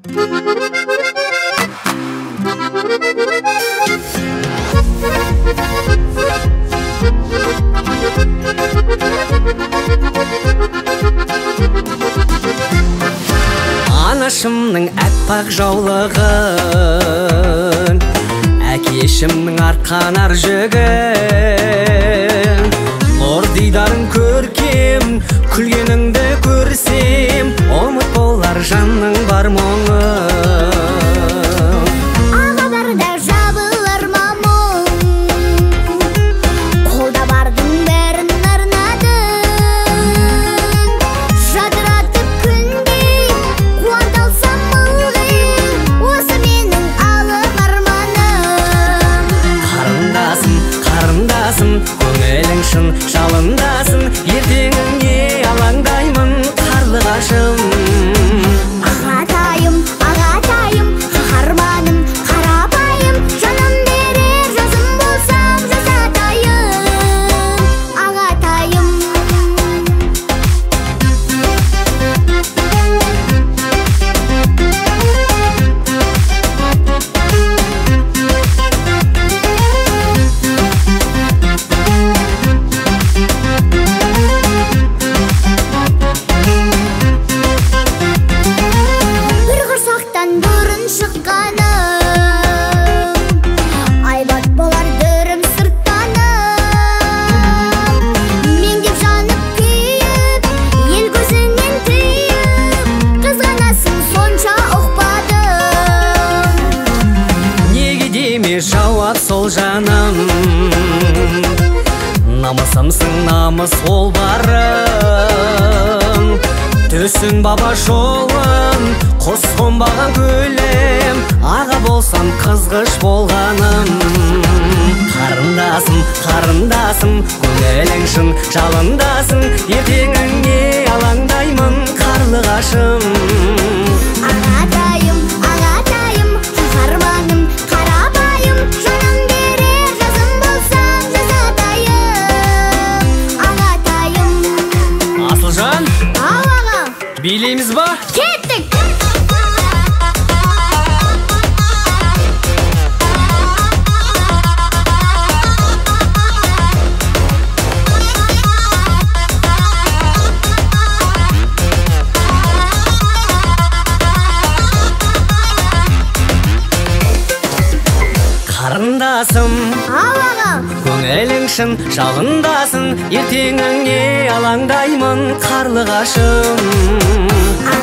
Анашымның әппақ жаулығын, әкешімнің арқанар жүгін, нұр дидарың көркем, күлгеніңді көрсем, ұмыт болар жанның бар мұңы. Көңілің жалындасын, ертеңіңе алаңдаймын қарлығашым. Ағатайым, ағатайым, қаһарманым, қарапайым, жаным берер жазым болсам жазатайым, ағатайым. Жауап сол жаным, намысымсың намыс ол барым, төсін баба жолым, құс қонбаған көлем, аға болсам қызғыш болғаным. Қарындасым, қарындасым, көңілің шын жалындасын, ертеңіңе алаңдаймын қарлығашым. Ағатайым, ағатайым, қаһарманым, қарапайым, жаным берер жазым болсам жазатайым, ағатайым. Асылжан, Ау аға, билейміз ба? кеттік! Қарындасым, Ау аға, көңілің шын жалындасын, ертеңіңе алаңдаймын қарлығашым.